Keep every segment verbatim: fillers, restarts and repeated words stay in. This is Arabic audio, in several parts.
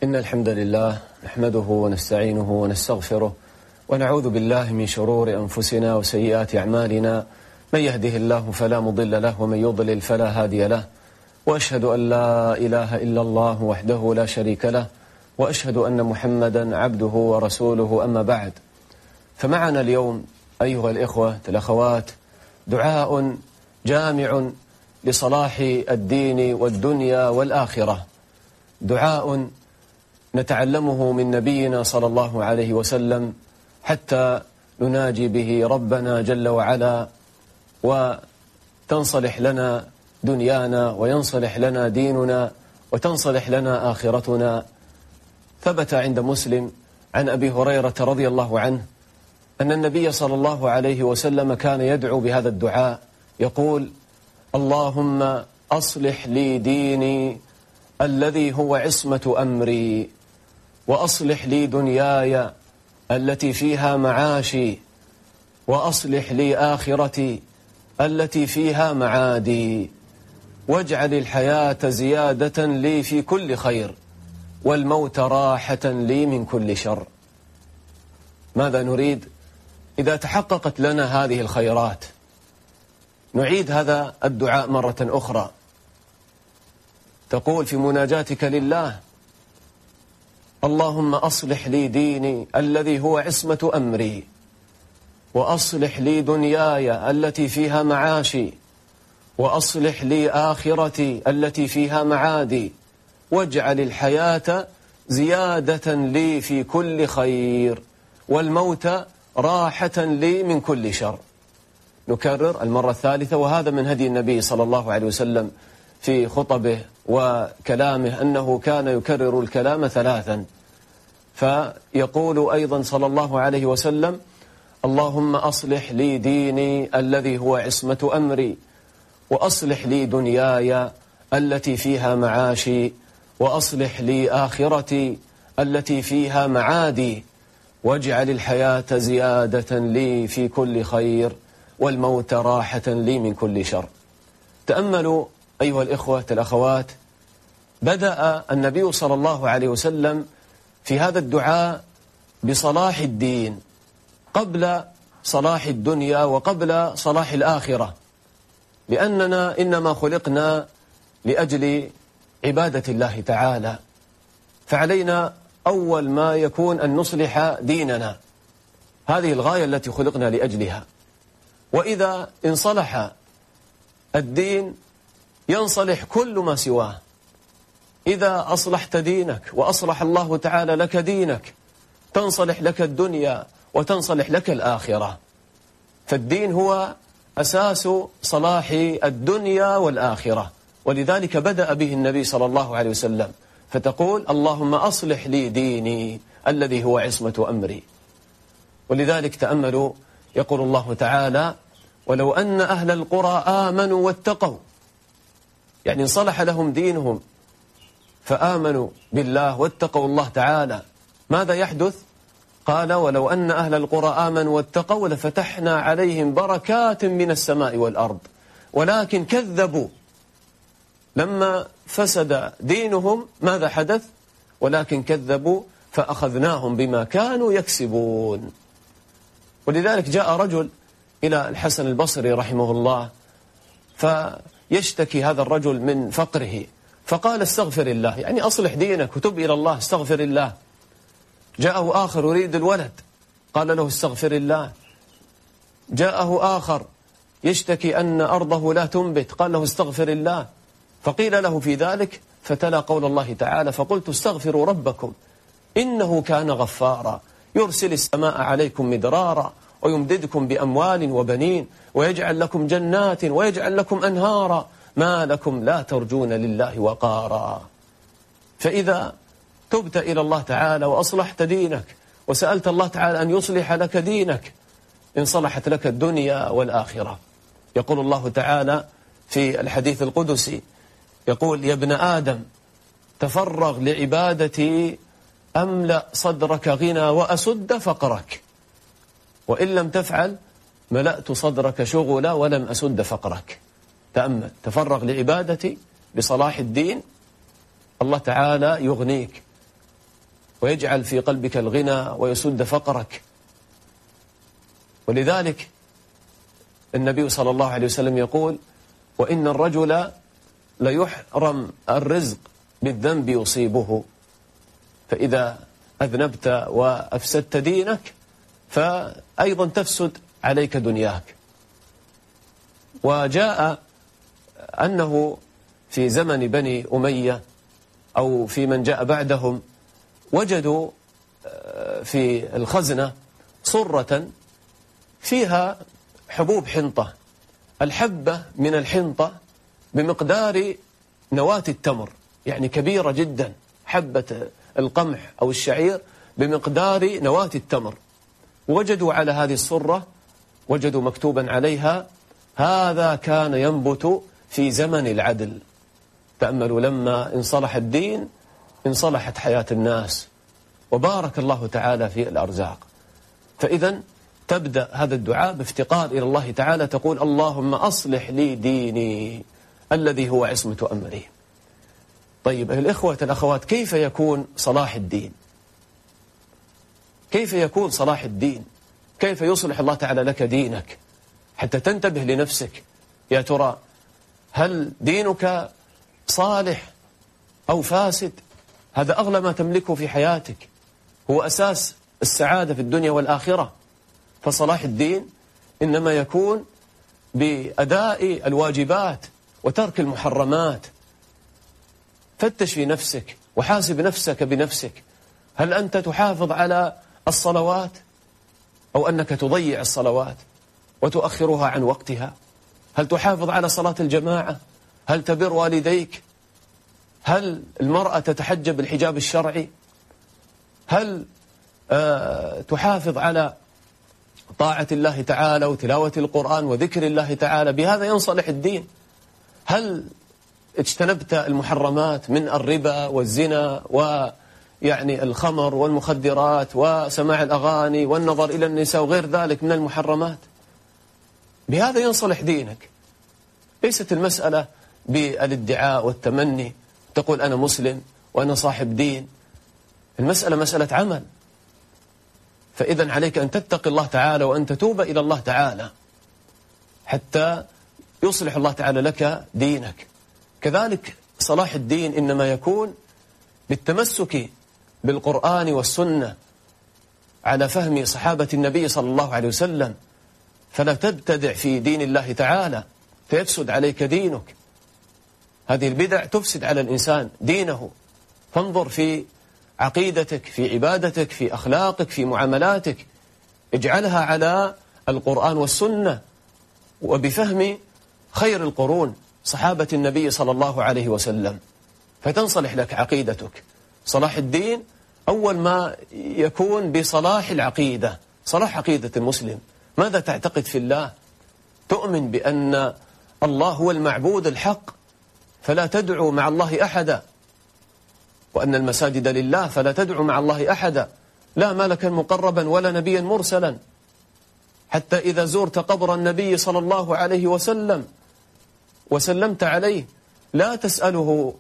إن الحمد لله نحمده ونستعينه ونستغفره ونعوذ بالله من شرور أنفسنا وسيئات أعمالنا. من يهده الله فلا مضل له ومن يضلل فلا هادي له، وأشهد أن لا إله إلا الله وحده لا شريك له، وأشهد أن محمدا عبده ورسوله. أما بعد، فمعنا اليوم أيها الإخوة الأخوات دعاء جامع لصلاح الدين والدنيا والآخرة، دعاء نتعلمه من نبينا صلى الله عليه وسلم حتى نناجي به ربنا جل وعلا، وتنصلح لنا دنيانا وينصلح لنا ديننا وتنصلح لنا آخرتنا. ثبت عند مسلم عن أبي هريرة رضي الله عنه أن النبي صلى الله عليه وسلم كان يدعو بهذا الدعاء، يقول: اللهم أصلح لي ديني الذي هو عصمة أمري، وأصلح لي دنياي التي فيها معاشي، وأصلح لي آخرتي التي فيها معادي، واجعل الحياة زيادة لي في كل خير، والموت راحة لي من كل شر. ماذا نريد إذا تحققت لنا هذه الخيرات؟ نعيد هذا الدعاء مرة أخرى. تقول في مناجاتك لله: اللهم أصلح لي ديني الذي هو عصمة أمري، وأصلح لي دنياي التي فيها معاشي، وأصلح لي آخرتي التي فيها معادي، واجعل الحياة زيادة لي في كل خير، والموت راحة لي من كل شر. نكرر المرة الثالثة، وهذا من هدي النبي صلى الله عليه وسلم في خطبه وكلامه أنه كان يكرر الكلام ثلاثا. فيقول أيضا صلى الله عليه وسلم: اللهم أصلح لي ديني الذي هو عصمة أمري، وأصلح لي دنياي التي فيها معاشي، وأصلح لي آخرتي التي فيها معادي، واجعل الحياة زيادة لي في كل خير، والموت راحة لي من كل شر. تأملوا أيها الإخوة الأخوات، بدأ النبي صلى الله عليه وسلم في هذا الدعاء بصلاح الدين قبل صلاح الدنيا وقبل صلاح الآخرة، لأننا إنما خلقنا لأجل عبادة الله تعالى، فعلينا أول ما يكون أن نصلح ديننا، هذه الغاية التي خلقنا لأجلها. وإذا انصلح الدين ينصلح كل ما سواه. إذا أصلحت دينك وأصلح الله تعالى لك دينك تنصلح لك الدنيا وتنصلح لك الآخرة. فالدين هو أساس صلاح الدنيا والآخرة، ولذلك بدأ به النبي صلى الله عليه وسلم، فتقول: اللهم أصلح لي ديني الذي هو عصمة أمري. ولذلك تأملوا، يقول الله تعالى: ولو أن أهل القرى آمنوا واتقوا، يعني انصلح لهم دينهم فآمنوا بالله واتقوا الله تعالى، ماذا يحدث؟ قال: ولو أن أهل القرى آمنوا واتقوا لفتحنا عليهم بركات من السماء والأرض، ولكن كذبوا. لما فسد دينهم ماذا حدث؟ ولكن كذبوا فأخذناهم بما كانوا يكسبون. ولذلك جاء رجل إلى الحسن البصري رحمه الله، فيشتكي هذا الرجل من فقره، فقال: استغفر الله، يعني أصلح دينك وتب إلى الله، استغفر الله. جاءه آخر يريد الولد، قال له: استغفر الله. جاءه آخر يشتكي أن أرضه لا تنبت، قال له: استغفر الله. فقيل له في ذلك فتلا قول الله تعالى: فقلت استغفروا ربكم إنه كان غفارا يرسل السماء عليكم مدرارا ويمددكم بأموال وبنين ويجعل لكم جنات ويجعل لكم أنهارا ما لكم لا ترجون لله وقارا. فإذا تبت إلى الله تعالى وأصلحت دينك وسألت الله تعالى أن يصلح لك دينك انصلحت لك الدنيا والآخرة. يقول الله تعالى في الحديث القدسي، يقول: يا ابن آدم تفرغ لعبادتي أملأ صدرك غنى وأسد فقرك، وإن لم تفعل ملأت صدرك شغلا ولم أسد فقرك. تأمل، تفرغ لعبادتي بصلاح الدين، الله تعالى يغنيك ويجعل في قلبك الغنى ويسد فقرك. ولذلك النبي صلى الله عليه وسلم يقول: وإن الرجل ليحرم الرزق بالذنب يصيبه. فإذا أذنبت وأفسدت دينك فأيضا تفسد عليك دنياك. وجاء أنه في زمن بني أمية أو في من جاء بعدهم وجدوا في الخزنة صرة فيها حبوب حنطة، الحبة من الحنطة بمقدار نواة التمر، يعني كبيرة جدا، حبة القمح أو الشعير بمقدار نواة التمر. وجدوا على هذه الصرة وجدوا مكتوبا عليها: هذا كان ينبت في زمن العدل. تأملوا، لما انصلح الدين انصلحت حياة الناس وبارك الله تعالى في الأرزاق. فإذا تبدأ هذا الدعاء بافتقار إلى الله تعالى، تقول: اللهم أصلح لي ديني الذي هو عصمة أمري. طيب الإخوة الأخوات، كيف يكون صلاح الدين؟ كيف يكون صلاح الدين؟ كيف يصلح الله تعالى لك دينك حتى تنتبه لنفسك؟ يا ترى هل دينك صالح أو فاسد؟ هذا أغلى ما تملكه في حياتك، هو أساس السعادة في الدنيا والآخرة. فصلاح الدين إنما يكون بأداء الواجبات وترك المحرمات. فتش في نفسك وحاسب نفسك بنفسك، هل أنت تحافظ على الصلوات أو أنك تضيع الصلوات وتؤخرها عن وقتها؟ هل تحافظ على صلاة الجماعة؟ هل تبر والديك؟ هل المرأة تتحجب الحجاب الشرعي؟ هل آه تحافظ على طاعة الله تعالى وتلاوة القرآن وذكر الله تعالى؟ بهذا ينصلح الدين. هل اجتنبت المحرمات من الربا والزنا ويعني الخمر والمخدرات وسماع الأغاني والنظر إلى النساء وغير ذلك من المحرمات؟ بهذا ينصلح دينك. ليست المسألة بالادعاء والتمني، تقول أنا مسلم وأنا صاحب دين. المسألة مسألة عمل. فإذا عليك أن تتقي الله تعالى وأن تتوب إلى الله تعالى حتى يصلح الله تعالى لك دينك. كذلك صلاح الدين إنما يكون بالتمسك بالقرآن والسنة على فهم صحابة النبي صلى الله عليه وسلم، فلا تبتدع في دين الله تعالى فيفسد عليك دينك. هذه البدع تفسد على الإنسان دينه. فانظر في عقيدتك، في عبادتك، في أخلاقك، في معاملاتك، اجعلها على القرآن والسنة وبفهم خير القرون صحابة النبي صلى الله عليه وسلم، فتنصلح لك عقيدتك. صلاح الدين أول ما يكون بصلاح العقيدة، صلاح عقيدة المسلم. ماذا تعتقد في الله؟ تؤمن بأن الله هو المعبود الحق فلا تدعو مع الله أحدا، وأن المساجد لله فلا تدعو مع الله أحدا، لا ملكا مقربا ولا نبيا مرسلا. حتى إذا زرت قبر النبي صلى الله عليه وسلم وسلمت عليه لا تسأله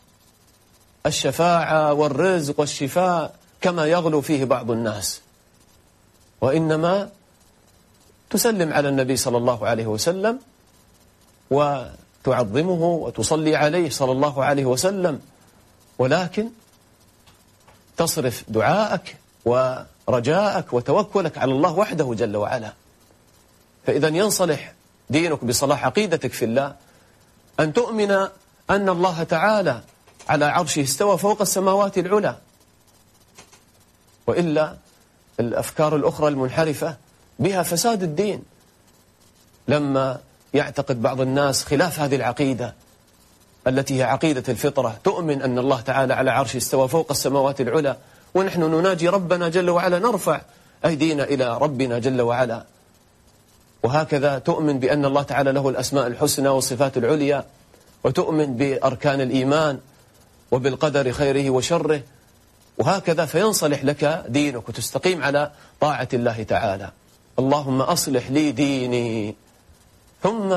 الشفاعة والرزق والشفاء كما يغلو فيه بعض الناس، وإنما تسلم على النبي صلى الله عليه وسلم وتعظمه وتصلي عليه صلى الله عليه وسلم، ولكن تصرف دعاءك ورجاءك وتوكلك على الله وحده جل وعلا. فإذا ينصلح دينك بصلاح عقيدتك في الله، أن تؤمن أن الله تعالى على عرشه استوى فوق السماوات العلى. وإلا الأفكار الأخرى المنحرفة بها فساد الدين، لما يعتقد بعض الناس خلاف هذه العقيدة التي هي عقيدة الفطرة، تؤمن أن الله تعالى على عرشه استوى فوق السماوات العلى ونحن نناجي ربنا جل وعلا، نرفع أيدينا إلى ربنا جل وعلا. وهكذا تؤمن بأن الله تعالى له الأسماء الحسنى والصفات العليا، وتؤمن بأركان الإيمان وبالقدر خيره وشره، وهكذا فينصلح لك دينك وتستقيم على طاعة الله تعالى. اللهم أصلح لي ديني، ثم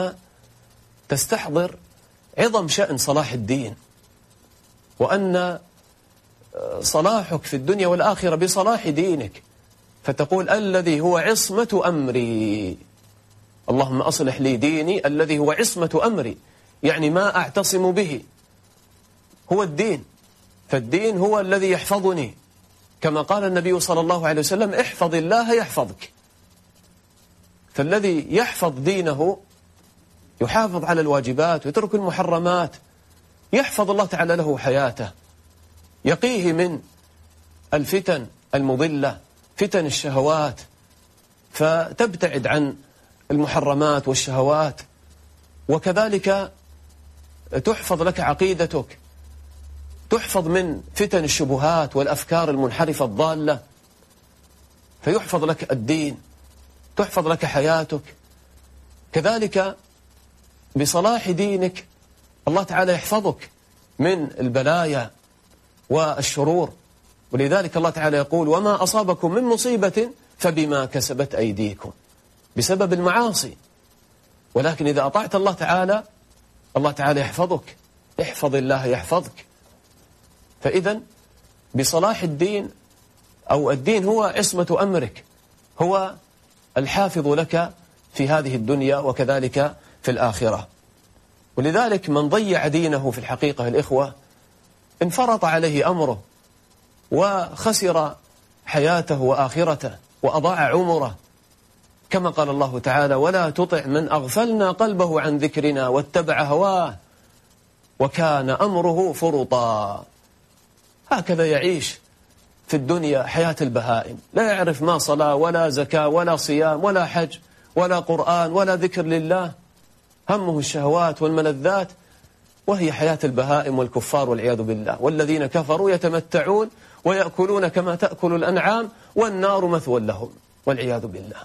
تستحضر عظم شأن صلاح الدين، وأن صلاحك في الدنيا والآخرة بصلاح دينك، فتقول الذي هو عصمة أمري. اللهم أصلح لي ديني الذي هو عصمة أمري، يعني ما أعتصم به هو الدين، فالدين هو الذي يحفظني، كما قال النبي صلى الله عليه وسلم احفظ الله يحفظك. فالذي يحفظ دينه يحافظ على الواجبات ويترك المحرمات، يحفظ الله تعالى له حياته، يقيه من الفتن المضلة، فتن الشهوات، فتبتعد عن المحرمات والشهوات، وكذلك تحفظ لك عقيدتك، تحفظ من فتن الشبهات والأفكار المنحرفة الضالة، فيحفظ لك الدين، تحفظ لك حياتك. كذلك بصلاح دينك الله تعالى يحفظك من البلايا والشرور، ولذلك الله تعالى يقول وما أصابكم من مصيبة فبما كسبت أيديكم، بسبب المعاصي. ولكن إذا أطعت الله تعالى الله تعالى يحفظك، احفظ الله يحفظك. فإذا بصلاح الدين أو الدين هو عصمة أمرك، هو الحافظ لك في هذه الدنيا وكذلك في الآخرة. ولذلك من ضيع دينه في الحقيقة الإخوة انفرط عليه أمره وخسر حياته وآخرته وأضاع عمره، كما قال الله تعالى ولا تطع من أغفلنا قلبه عن ذكرنا واتبع هواه وكان أمره فرطا. هكذا يعيش في الدنيا حياة البهائم، لا يعرف ما صلاة ولا زكاة ولا صيام ولا حج ولا قرآن ولا ذكر لله، همه الشهوات والملذات، وهي حياة البهائم والكفار والعياذ بالله. والذين كفروا يتمتعون ويأكلون كما تأكل الأنعام والنار مثوى لهم والعياذ بالله.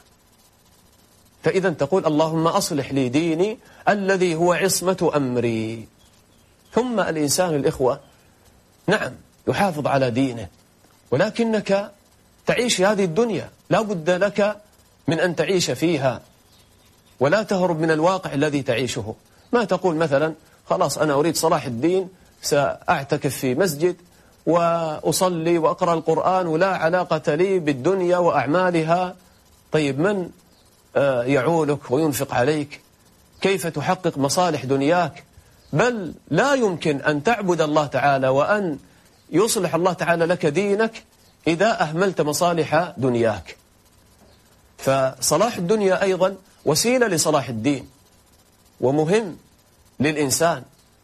فإذا تقول اللهم أصلح لي ديني الذي هو عصمة أمري. ثم الإنسان الإخوة نعم يحافظ على دينه، ولكنك تعيش هذه الدنيا، لا بد لك من أن تعيش فيها ولا تهرب من الواقع الذي تعيشه. ما تقول مثلا خلاص أنا أريد صلاح الدين سأعتكف في مسجد وأصلي وأقرأ القرآن ولا علاقة لي بالدنيا وأعمالها. طيب من يعولك وينفق عليك؟ كيف تحقق مصالح دنياك؟ بل لا يمكن أن تعبد الله تعالى وأن يصلح الله تعالى لك دينك إذا أهملت مصالح دنياك. فصلاح الدنيا أيضا وسيلة لصلاح الدين ومهم للإنسان،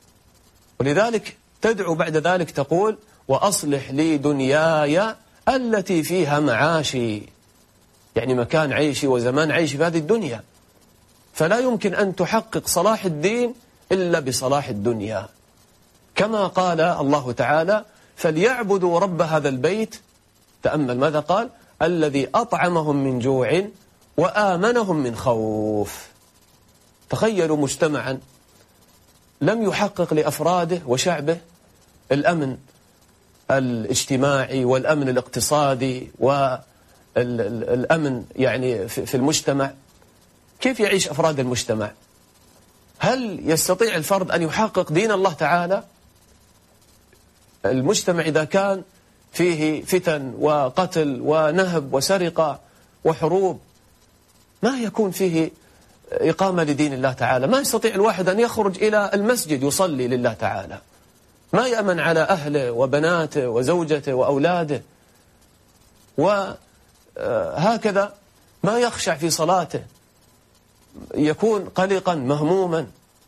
ولذلك تدعو بعد ذلك تقول وأصلح لي دنياي التي فيها معاشي، يعني مكان عيشي وزمان عيشي في هذه الدنيا. فلا يمكن أن تحقق صلاح الدين إلا بصلاح الدنيا، كما قال الله تعالى فليعبدوا رب هذا البيت. تأمل ماذا قال الذي أطعمهم من جوع وآمنهم من خوف. تخيلوا مجتمعا لم يحقق لأفراده وشعبه الأمن الاجتماعي والأمن الاقتصادي والأمن يعني في المجتمع، كيف يعيش أفراد المجتمع؟ هل يستطيع الفرد أن يحقق دين الله تعالى؟ المجتمع إذا كان فيه فتن وقتل ونهب وسرقة وحروب ما يكون فيه إقامة لدين الله تعالى. ما يستطيع الواحد أن يخرج إلى المسجد يصلي لله تعالى، ما يأمن على أهله وبناته وزوجته وأولاده، وهكذا ما يخشع في صلاته، يكون قلقا مهموما.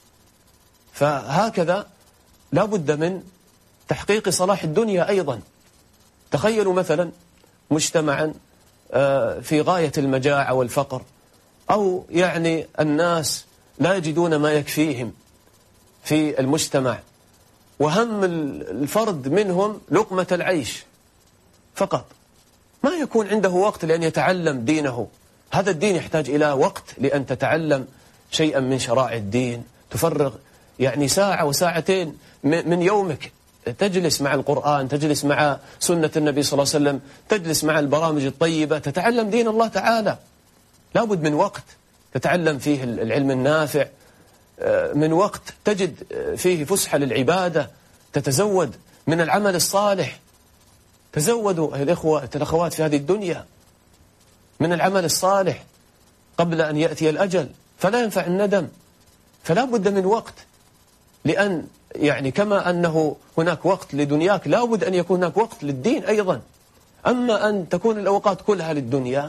فهكذا لا بد من تحقيق صلاح الدنيا أيضا. تخيلوا مثلا مجتمعا في غاية المجاعة والفقر، أو يعني الناس لا يجدون ما يكفيهم في المجتمع، وهم الفرد منهم لقمة العيش فقط، ما يكون عنده وقت لأن يتعلم دينه. هذا الدين يحتاج إلى وقت لأن تتعلم شيئا من شرائع الدين، تفرغ يعني ساعة وساعتين من يومك تجلس مع القرآن، تجلس مع سنة النبي صلى الله عليه وسلم، تجلس مع البرامج الطيبة، تتعلم دين الله تعالى. لابد من وقت تتعلم فيه العلم النافع، من وقت تجد فيه فسحة للعبادة، تتزود من العمل الصالح. تزودوا الإخوة الأخوات في هذه الدنيا من العمل الصالح قبل أن يأتي الأجل، فلا ينفع الندم. فلا بد من وقت، لأن يعني كما أنه هناك وقت لدنياك لا بد أن يكون هناك وقت للدين أيضا. أما أن تكون الأوقات كلها للدنيا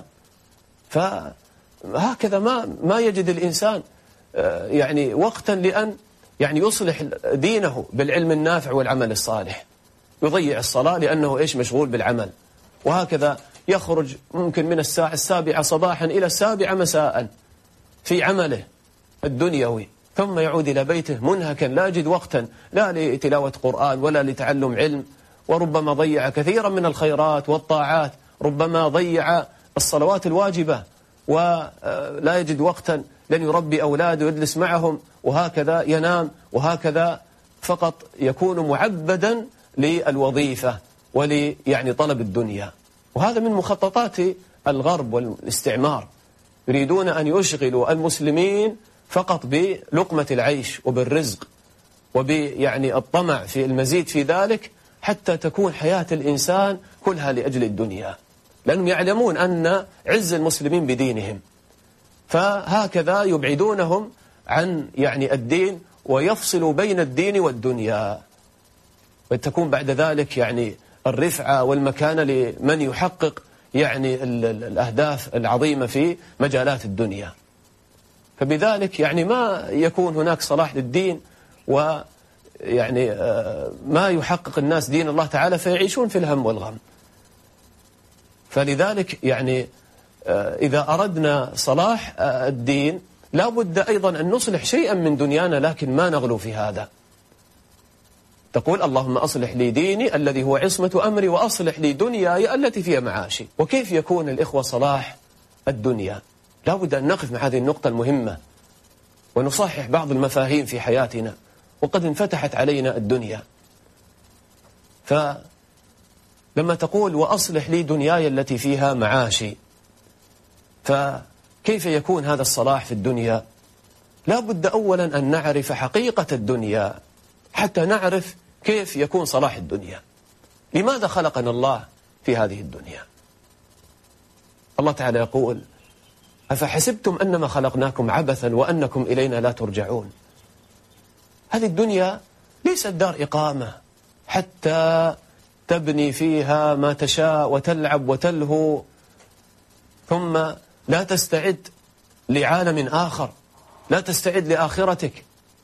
فهكذا ما ما يجد الإنسان يعني وقتا لأن يعني يصلح دينه بالعلم النافع والعمل الصالح. يضيع الصلاة لأنه إيش مشغول بالعمل، وهكذا يخرج ممكن من الساعة السابعة صباحا إلى السابعة مساء في عمله الدنيوي، ثم يعود إلى بيته منهكا لا يجد وقتا لا لتلاوة قرآن ولا لتعلم علم، وربما ضيع كثيرا من الخيرات والطاعات، ربما ضيع الصلوات الواجبة ولا يجد وقتا لن يربي أولاده ويجلس معهم، وهكذا ينام، وهكذا فقط يكون معبدا للوظيفة ول يعني طلب الدنيا. وهذا من مخططات الغرب والاستعمار، يريدون أن يشغلوا المسلمين فقط بلقمة العيش وبالرزق وبيعني الطمع في المزيد في ذلك، حتى تكون حياة الإنسان كلها لأجل الدنيا، لأنهم يعلمون أن عز المسلمين بدينهم، فهكذا يبعدونهم عن يعني الدين ويفصلوا بين الدين والدنيا، وتكون بعد ذلك يعني الرفعة والمكانة لمن يحقق يعني الأهداف العظيمة في مجالات الدنيا. فبذلك يعني ما يكون هناك صلاح للدين، ويعني ما يحقق الناس دين الله تعالى، فيعيشون في الهم والغم. فلذلك يعني إذا أردنا صلاح الدين لا بد أيضا أن نصلح شيئا من دنيانا، لكن ما نغلو في هذا. تقول اللهم أصلح لي ديني الذي هو عصمة أمري وأصلح لي دنياي التي فيها معاشي. وكيف يكون الإخوة صلاح الدنيا؟ لا بد أن نقف مع هذه النقطة المهمة ونصحح بعض المفاهيم في حياتنا، وقد انفتحت علينا الدنيا. فلما تقول وأصلح لي دنياي التي فيها معاشي، فكيف يكون هذا الصلاح في الدنيا؟ لا بد أولا أن نعرف حقيقة الدنيا حتى نعرف كيف يكون صلاح الدنيا. لماذا خلقنا الله في هذه الدنيا؟ الله تعالى يقول أفحسبتم أنما خلقناكم عبثا وأنكم إلينا لا ترجعون. هذه الدنيا ليست دار إقامة حتى تبني فيها ما تشاء وتلعب وتلهو ثم لا تستعد لعالم آخر، لا تستعد لآخرتك.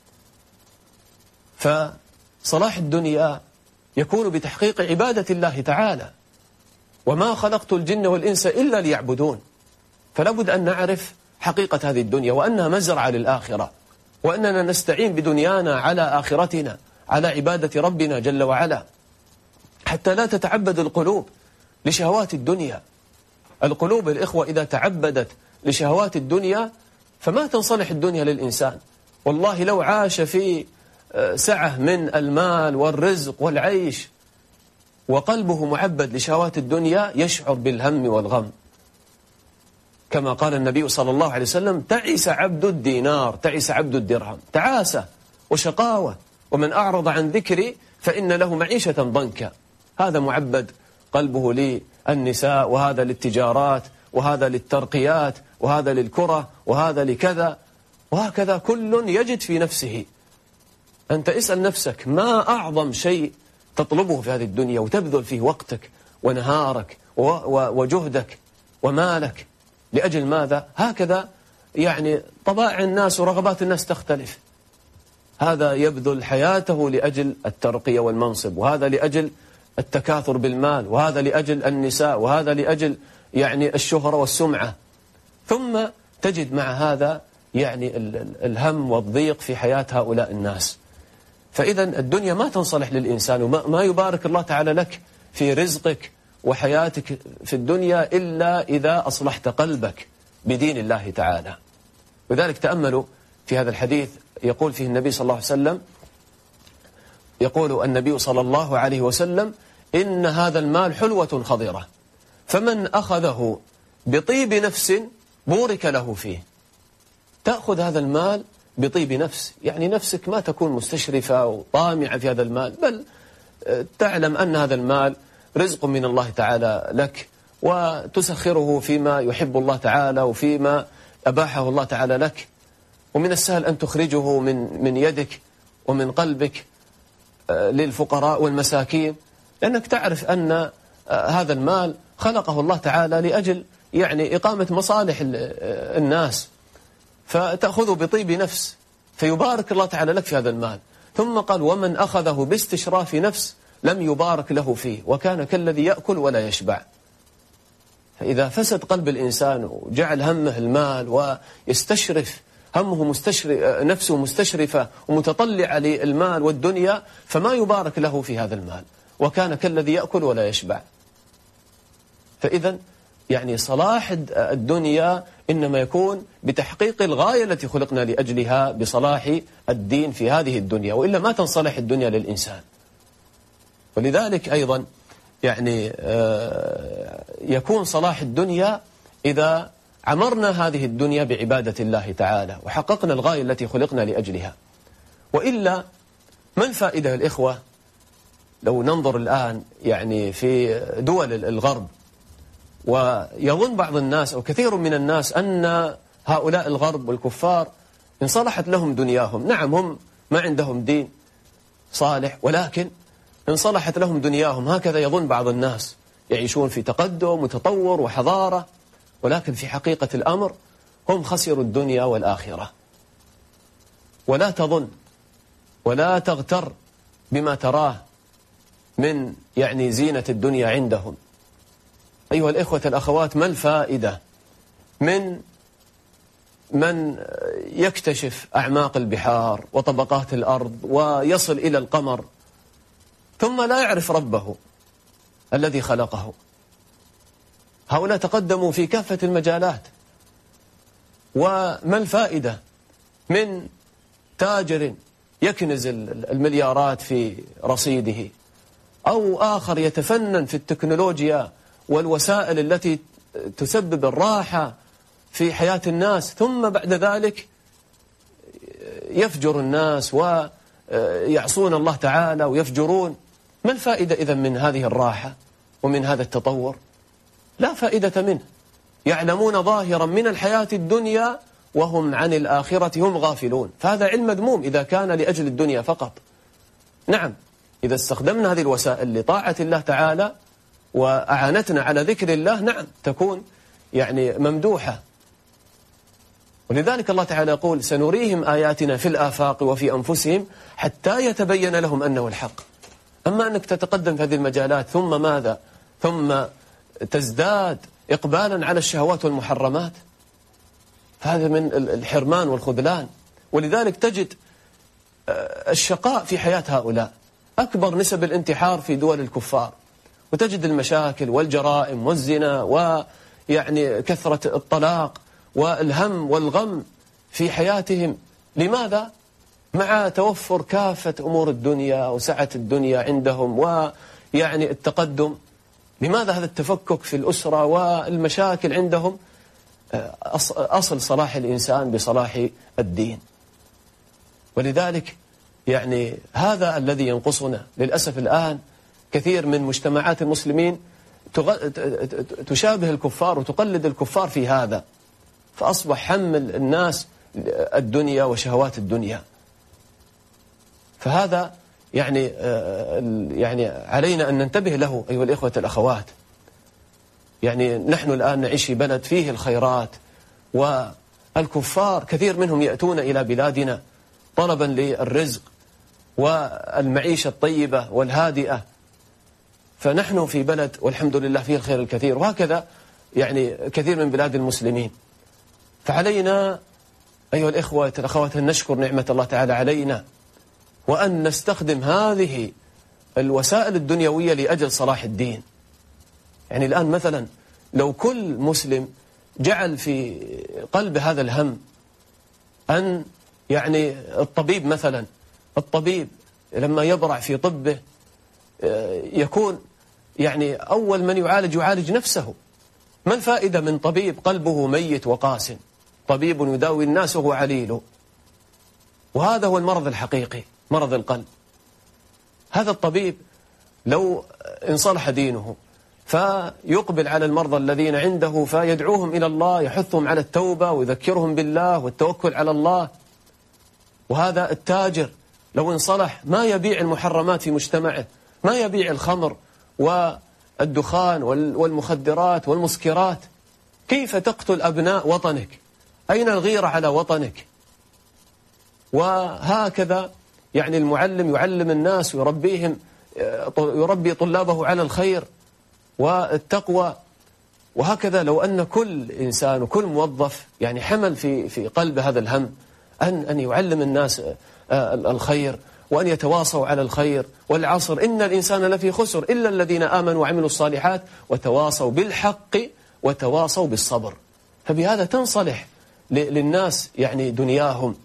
فصلاح الدنيا يكون بتحقيق عبادة الله تعالى، وما خلقت الجن والإنس إلا ليعبدون. فلا بد أن نعرف حقيقة هذه الدنيا، وأنها مزرعة للآخرة، وأننا نستعين بدنيانا على آخرتنا، على عبادة ربنا جل وعلا، حتى لا تتعبد القلوب لشهوات الدنيا. القلوب الإخوة إذا تعبدت لشهوات الدنيا فما تنصلح الدنيا للإنسان. والله لو عاش في سعة من المال والرزق والعيش وقلبه معبد لشهوات الدنيا يشعر بالهم والغم، كما قال النبي صلى الله عليه وسلم تعس عبد الدينار، تعس عبد الدرهم، تعاسة وشقاوة، ومن أعرض عن ذكري فإن له معيشة ضنكا. هذا معبد قلبه للنساء، وهذا للتجارات، وهذا للترقيات، وهذا للكرة، وهذا لكذا، وهكذا كل يجد في نفسه. أنت اسأل نفسك ما أعظم شيء تطلبه في هذه الدنيا وتبذل فيه وقتك ونهارك وجهدك ومالك لأجل ماذا؟ هكذا يعني طبائع الناس ورغبات الناس تختلف. هذا يبذل حياته لأجل الترقية والمنصب، وهذا لأجل التكاثر بالمال، وهذا لأجل النساء، وهذا لأجل يعني الشهرة والسمعة. ثم تجد مع هذا يعني الهم والضيق في حياة هؤلاء الناس. فإذا الدنيا ما تنصلح للإنسان، وما يبارك الله تعالى لك في رزقك وحياتك في الدنيا إلا إذا أصلحت قلبك بدين الله تعالى. وذلك تأملوا في هذا الحديث، يقول فيه النبي صلى الله عليه وسلم، يقول النبي صلى الله عليه وسلم إن هذا المال حلوة خضرة، فمن أخذه بطيب نفس بورك له فيه. تأخذ هذا المال بطيب نفس، يعني نفسك ما تكون مستشرفة وطامعة في هذا المال، بل تعلم أن هذا المال رزق من الله تعالى لك، وتسخره فيما يحب الله تعالى وفيما أباحه الله تعالى لك، ومن السهل أن تخرجه من من يدك ومن قلبك للفقراء والمساكين، لأنك تعرف أن هذا المال خلقه الله تعالى لأجل يعني إقامة مصالح الناس، فتأخذه بطيب نفس فيبارك الله تعالى لك في هذا المال. ثم قال ومن أخذه باستشراف نفس لم يبارك له فيه وكان كالذي يأكل ولا يشبع. فإذا فسد قلب الإنسان وجعل همه المال ويستشرف همه مستشرف نفسه مستشرفة ومتطلعة للمال والدنيا، فما يبارك له في هذا المال وكان كالذي يأكل ولا يشبع. فإذا يعني صلاح الدنيا إنما يكون بتحقيق الغاية التي خلقنا لأجلها بصلاح الدين في هذه الدنيا، وإلا ما تنصلح الدنيا للإنسان. ولذلك أيضا يعني يكون صلاح الدنيا إذا عمرنا هذه الدنيا بعبادة الله تعالى وحققنا الغاية التي خلقنا لأجلها. وإلا ما الفائدة الإخوة لو ننظر الآن يعني في دول الغرب، ويظن بعض الناس أو كثير من الناس أن هؤلاء الغرب والكفار إن صلحت لهم دنياهم، نعم هم ما عندهم دين صالح، ولكن إن صلحت لهم دنياهم، هكذا يظن بعض الناس، يعيشون في تقدم وتطور وحضارة، ولكن في حقيقة الأمر هم خسروا الدنيا والآخرة. ولا تظن ولا تغتر بما تراه من يعني زينة الدنيا عندهم. أيها الإخوة الأخوات، ما الفائدة من من يكتشف أعماق البحار وطبقات الأرض ويصل إلى القمر ثم لا يعرف ربه الذي خلقه؟ هؤلاء تقدموا في كافة المجالات. وما الفائدة من تاجر يكنز المليارات في رصيده، أو آخر يتفنن في التكنولوجيا والوسائل التي تسبب الراحة في حياة الناس، ثم بعد ذلك يفجر الناس ويعصون الله تعالى ويفجرون؟ ما الفائدة إذن من هذه الراحة ومن هذا التطور؟ لا فائدة منه. يعلمون ظاهرا من الحياة الدنيا وهم عن الآخرة هم غافلون. فهذا علم مذموم إذا كان لأجل الدنيا فقط. نعم، إذا استخدمنا هذه الوسائل لطاعة الله تعالى وأعانتنا على ذكر الله، نعم تكون يعني ممدوحة. ولذلك الله تعالى يقول سنريهم آياتنا في الآفاق وفي أنفسهم حتى يتبين لهم أنه الحق. أما أنك تتقدم في هذه المجالات ثم ماذا؟ ثم تزداد إقبالا على الشهوات والمحرمات، فهذا من الحرمان والخذلان. ولذلك تجد الشقاء في حياة هؤلاء، أكبر نسب الانتحار في دول الكفار، وتجد المشاكل والجرائم والزنا ويعني كثرة الطلاق والهم والغم في حياتهم. لماذا؟ مع توفر كافة أمور الدنيا وسعة الدنيا عندهم ويعني التقدم. لماذا هذا التفكك في الأسرة والمشاكل عندهم؟ أصل صلاح الإنسان بصلاح الدين. ولذلك يعني هذا الذي ينقصنا للأسف الآن. كثير من مجتمعات المسلمين تشابه الكفار وتقلد الكفار في هذا، فأصبح حمل الناس الدنيا وشهوات الدنيا. فهذا يعني يعني علينا أن ننتبه له أيها الإخوة الأخوات. يعني نحن الآن نعيش في بلد فيه الخيرات، والكفار كثير منهم يأتون إلى بلادنا طلبا للرزق والمعيشة الطيبة والهادئة، فنحن في بلد والحمد لله فيه الخير الكثير، وهكذا يعني كثير من بلاد المسلمين. فعلينا أيها الإخوة الأخوات أن نشكر نعمة الله تعالى علينا، وأن نستخدم هذه الوسائل الدنيوية لأجل صلاح الدين. يعني الآن مثلا لو كل مسلم جعل في قلب هذا الهم أن يعني الطبيب مثلا، الطبيب لما يبرع في طبه يكون يعني أول من يعالج يعالج نفسه. ما الفائدة من طبيب قلبه ميت وقاس؟ طبيب يداوي الناس وهو عليل. وهذا هو المرض الحقيقي، مرض القلب. هذا الطبيب لو إن صلح دينه فيقبل على المرضى الذين عنده فيدعوهم إلى الله، يحثهم على التوبة ويذكرهم بالله والتوكل على الله. وهذا التاجر لو انصلح ما يبيع المحرمات في مجتمعه، ما يبيع الخمر والدخان والمخدرات والمسكرات. كيف تقتل أبناء وطنك؟ أين الغيرة على وطنك؟ وهكذا يعني المعلم يعلم الناس ويربيهم، يربي طلابه على الخير والتقوى. وهكذا لو أن كل إنسان وكل موظف يعني حمل في في قلب هذا الهم أن أن يعلم الناس الخير وأن يتواصوا على الخير. والعصر إن الإنسان لفي خسر إلا الذين آمنوا وعملوا الصالحات وتواصوا بالحق وتواصوا بالصبر. فبهذا تنصلح للناس يعني دنياهم،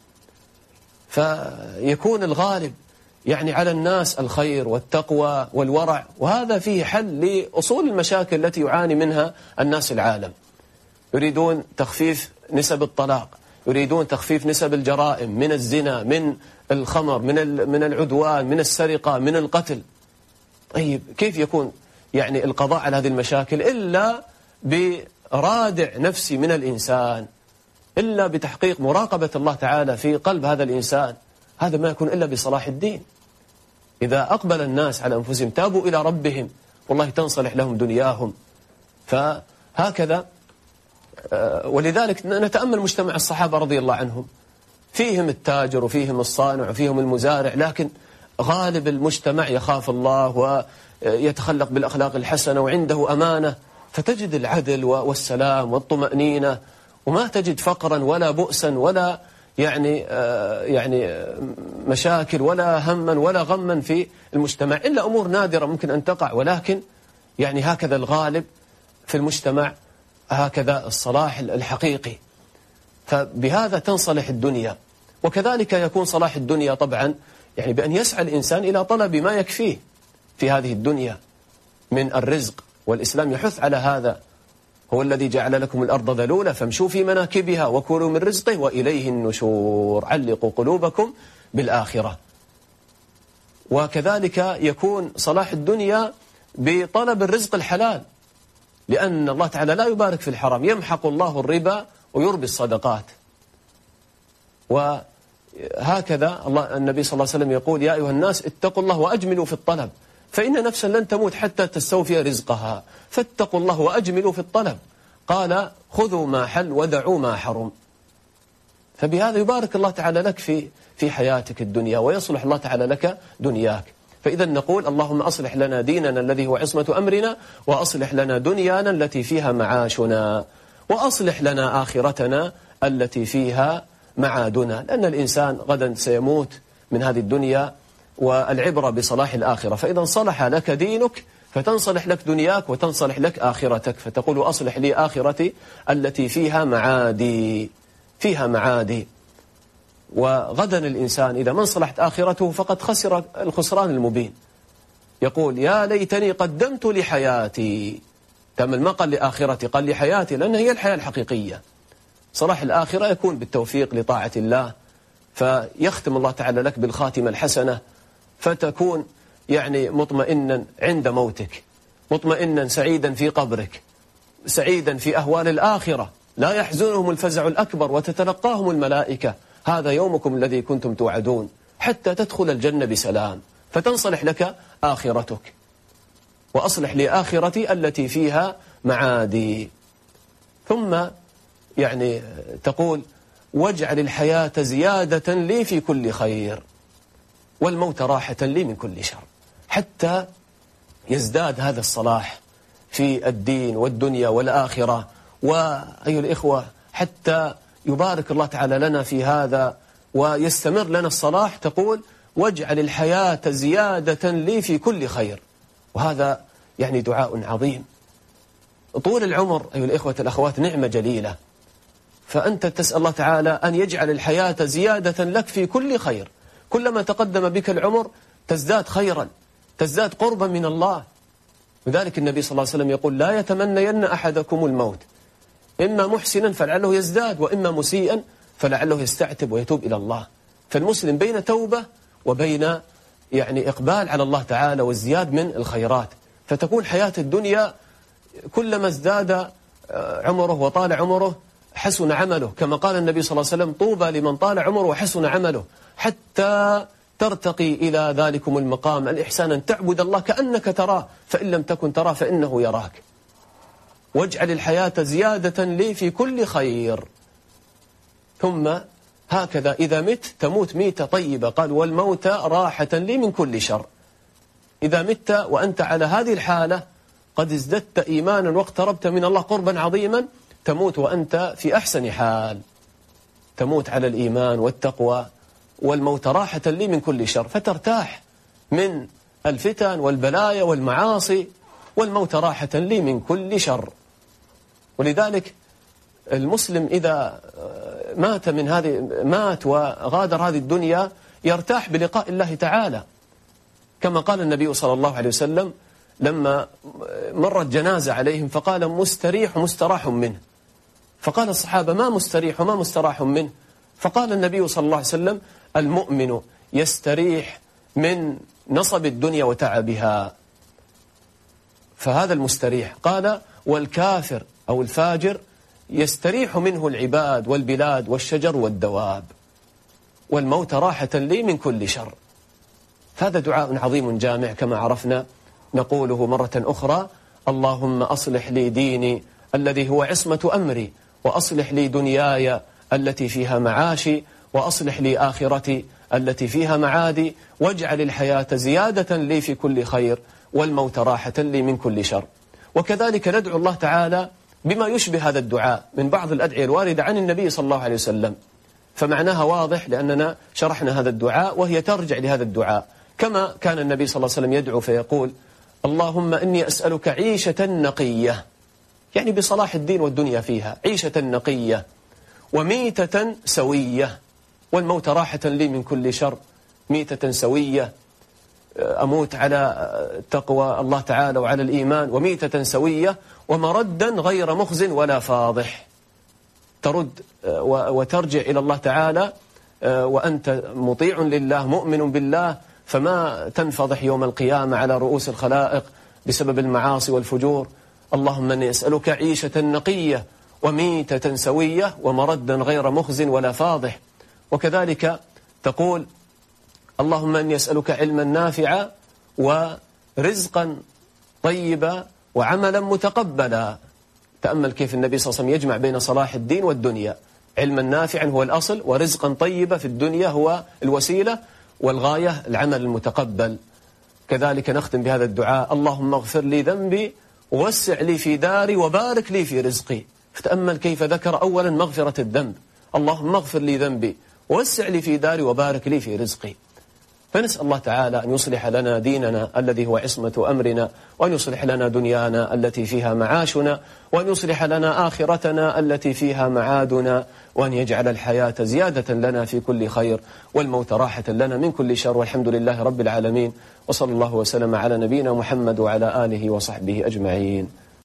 فيكون الغالب يعني على الناس الخير والتقوى والورع. وهذا فيه حل لأصول المشاكل التي يعاني منها الناس العالم. يريدون تخفيف نسب الطلاق، يريدون تخفيف نسب الجرائم من الزنا، من الخمر، من من العدوان، من السرقة، من القتل. طيب كيف يكون يعني القضاء على هذه المشاكل إلا برادع نفسي من الإنسان، إلا بتحقيق مراقبة الله تعالى في قلب هذا الإنسان. هذا ما يكون إلا بصلاح الدين. إذا أقبل الناس على أنفسهم تابوا إلى ربهم والله تنصلح لهم دنياهم. فهكذا ولذلك نتأمل مجتمع الصحابة رضي الله عنهم، فيهم التاجر وفيهم الصانع وفيهم المزارع، لكن غالب المجتمع يخاف الله ويتخلق بالأخلاق الحسنة وعنده أمانة، فتجد العدل والسلام والطمأنينة، وما تجد فقرا ولا بؤسا ولا يعني يعني مشاكل ولا هما ولا غما في المجتمع، إلا أمور نادرة ممكن أن تقع، ولكن يعني هكذا الغالب في المجتمع، هكذا الصلاح الحقيقي. فبهذا تنصلح الدنيا. وكذلك يكون صلاح الدنيا طبعا يعني بأن يسعى الإنسان إلى طلب ما يكفيه في هذه الدنيا من الرزق، والإسلام يحث على هذا. هو الذي جعل لكم الأرض ذلولة فامشوا في مناكبها وكلوا من رزقه وإليه النشور، علقوا قلوبكم بالآخرة. وكذلك يكون صلاح الدنيا بطلب الرزق الحلال، لأن الله تعالى لا يبارك في الحرام، يمحق الله الربا ويربي الصدقات. وهكذا الله النبي صلى الله عليه وسلم يقول يا أيها الناس اتقوا الله وأجملوا في الطلب، فإن نفسا لن تموت حتى تستوفي رزقها، فاتقوا الله وأجملوا في الطلب. قال خذوا ما حل ودعوا ما حرم. فبهذا يبارك الله تعالى لك في في حياتك الدنيا، ويصلح الله تعالى لك دنياك. فإذا نقول اللهم أصلح لنا ديننا الذي هو عصمة أمرنا، وأصلح لنا دنيانا التي فيها معاشنا، وأصلح لنا آخرتنا التي فيها معادنا، لأن الإنسان غدا سيموت من هذه الدنيا، والعبرة بصلاح الآخرة. فإذا صلح لك دينك فتنصلح لك دنياك وتنصلح لك آخرتك، فتقول أصلح لي آخرتي التي فيها معادي، فيها معادي. وغدا الإنسان إذا ما انصلحت آخرته فقد خسر الخسران المبين. يقول يا ليتني قدمت لحياتي. تأمل ما قال لآخرتي، قال لحياتي، لأن هي الحياة الحقيقية. صلاح الآخرة يكون بالتوفيق لطاعة الله، فيختم الله تعالى لك بالخاتمة الحسنة، فتكون يعني مطمئنا عند موتك، مطمئنا سعيدا في قبرك، سعيدا في أهوال الآخرة، لا يحزنهم الفزع الأكبر وتتلقاهم الملائكة هذا يومكم الذي كنتم توعدون، حتى تدخل الجنة بسلام، فتنصلح لك آخرتك. وأصلح لي آخرتي التي فيها معادي. ثم يعني تقول واجعل الحياة زيادة لي في كل خير، والموت راحة لي من كل شر، حتى يزداد هذا الصلاح في الدين والدنيا والآخرة. وأيها الإخوة حتى يبارك الله تعالى لنا في هذا ويستمر لنا الصلاح، تقول واجعل الحياة زيادة لي في كل خير. وهذا يعني دعاء عظيم. طول العمر أيها الإخوة الأخوات نعمة جليلة، فأنت تسأل الله تعالى أن يجعل الحياة زيادة لك في كل خير. كلما تقدم بك العمر تزداد خيرا، تزداد قربا من الله. لذلك النبي صلى الله عليه وسلم يقول لا يتمنين أحدكم الموت، إما محسنا فلعله يزداد، وإما مسيئا فلعله يستعتب ويتوب إلى الله. فالمسلم بين توبة وبين يعني إقبال على الله تعالى والزياد من الخيرات. فتكون حياة الدنيا كلما ازداد عمره وطال عمره حسن عمله، كما قال النبي صلى الله عليه وسلم: طوبى لمن طال عمره وحسن عمله، حتى ترتقي إلى ذلكم المقام الإحسان، أن تعبد الله كأنك تراه، فإن لم تكن تراه فإنه يراك. واجعل الحياة زيادة لي في كل خير. ثم هكذا إذا مت تموت ميتة طيبة، قال: والموت راحة لي من كل شر. إذا مت وأنت على هذه الحالة قد ازددت إيمانا واقتربت من الله قربا عظيما، تموت وأنت في أحسن حال، تموت على الإيمان والتقوى. والموت راحة لي من كل شر، فترتاح من الفتن والبلايا والمعاصي. والموت راحة لي من كل شر. ولذلك المسلم إذا مات من هذه مات وغادر هذه الدنيا يرتاح بلقاء الله تعالى، كما قال النبي صلى الله عليه وسلم لما مرت جنازة عليهم فقال: مستريح مستراح منه. فقال الصحابة: ما مستريح وما مستراح منه؟ فقال النبي صلى الله عليه وسلم: المؤمن يستريح من نصب الدنيا وتعبها، فهذا المستريح. قال: والكافر أو الفاجر يستريح منه العباد والبلاد والشجر والدواب. والموت راحة لي من كل شر. فهذا دعاء عظيم جامع كما عرفنا، نقوله مرة أخرى: اللهم أصلح لي ديني الذي هو عصمة أمري، وأصلح لي دنياي التي فيها معاشي، وأصلح لي آخرتي التي فيها معادي، واجعل الحياة زيادة لي في كل خير، والموت راحة لي من كل شر. وكذلك ندعو الله تعالى بما يشبه هذا الدعاء من بعض الأدعية الواردة عن النبي صلى الله عليه وسلم، فمعناها واضح لأننا شرحنا هذا الدعاء وهي ترجع لهذا الدعاء. كما كان النبي صلى الله عليه وسلم يدعو فيقول: اللهم إني أسألك عيشة نقية، يعني بصلاح الدين والدنيا فيها، عيشة نقية، وميتة سوية، والموت راحة لي من كل شر، ميتة سوية، أموت على تقوى الله تعالى وعلى الإيمان، وميتة سوية، ومردا غير مخز ولا فاضح، ترد وترجع إلى الله تعالى وأنت مطيع لله مؤمن بالله، فما تنفضح يوم القيامة على رؤوس الخلائق بسبب المعاصي والفجور. اللهم إني أسألك عيشة نقية وميتة سوية ومردا غير مخز ولا فاضح. وكذلك تقول: اللهم إني أسألك علما نافعا ورزقا طيبا وعملا متقبلا. تأمل كيف النبي صلى الله عليه وسلم يجمع بين صلاح الدين والدنيا، علما نافعا هو الأصل، ورزقا طيبا في الدنيا هو الوسيلة، والغاية العمل المتقبل. كذلك نختم بهذا الدعاء: اللهم اغفر لي ذنبي ووسع لي في داري وبارك لي في رزقي. فتأمل كيف ذكر أولا مغفرة الذنب، اللهم اغفر لي ذنبي ووسع لي في داري وبارك لي في رزقي. فنسأل الله تعالى أن يصلح لنا ديننا الذي هو عصمة أمرنا، وأن يصلح لنا دنيانا التي فيها معاشنا، وأن يصلح لنا آخرتنا التي فيها معادنا، وأن يجعل الحياة زيادة لنا في كل خير، والموت راحة لنا من كل شر. والحمد لله رب العالمين، وصلى الله وسلم على نبينا محمد وعلى آله وصحبه أجمعين.